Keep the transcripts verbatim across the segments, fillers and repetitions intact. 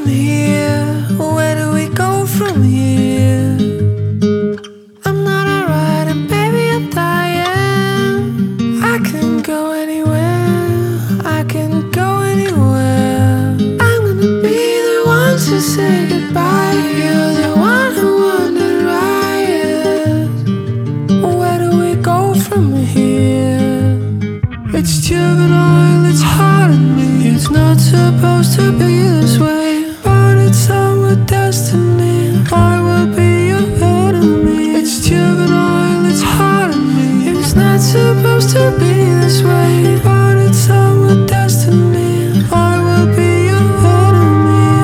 here? Where do we go from here? I'm not alright and baby I'm dying. I can go anywhere, I can go anywhere. I'm gonna be the one to say goodbye. You're the one who wanted riot. Where do we go from here? It's juvenile, it's hard on me. It's not supposed to be this way, but it's our destiny. I will be your enemy. It's juvenile, it's hard on me. It's not supposed to be this way, but it's our destiny. I will be your enemy.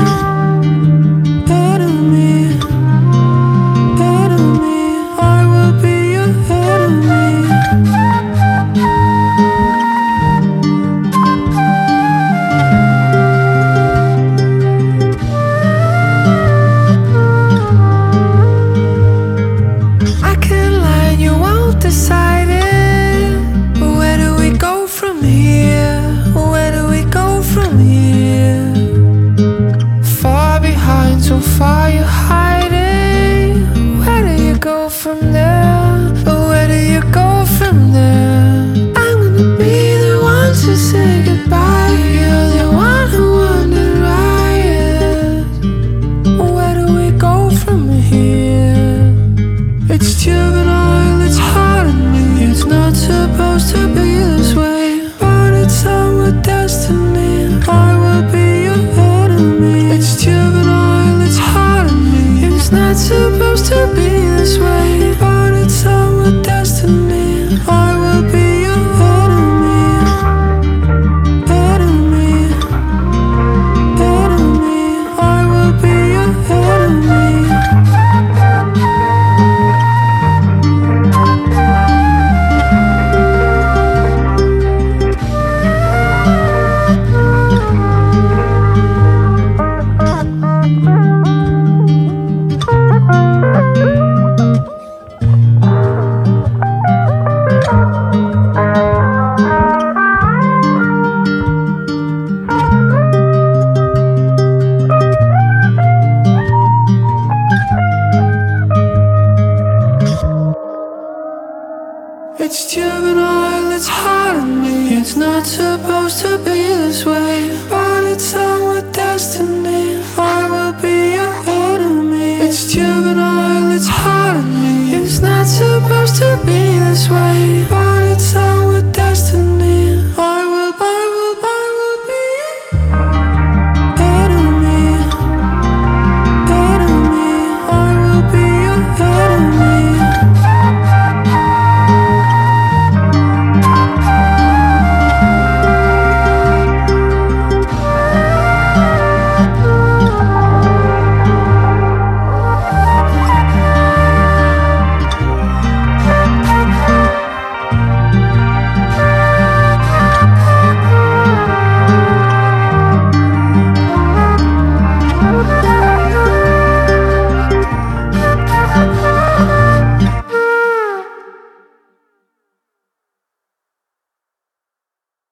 Enemy. Enemy. I will be your enemy. I can't lie, you won't decide it. Where do we go from here? Where do we go from here? Far behind, so far you're hiding. Where do you go from there? Where do you go from there? I'm gonna be the one to say goodbye. You're the one who wanted riot. Where do we go from here? It's juvenile, it's hard on me. It's not supposed to be this way, but it's our destiny. I will be your enemy. It's juvenile, it's hard on me. It's not supposed to be this way, but it's our destiny. I will be your enemy. Enemy. Enemy. I will be your enemy. It's juvenile, it's hard on me. It's not supposed to be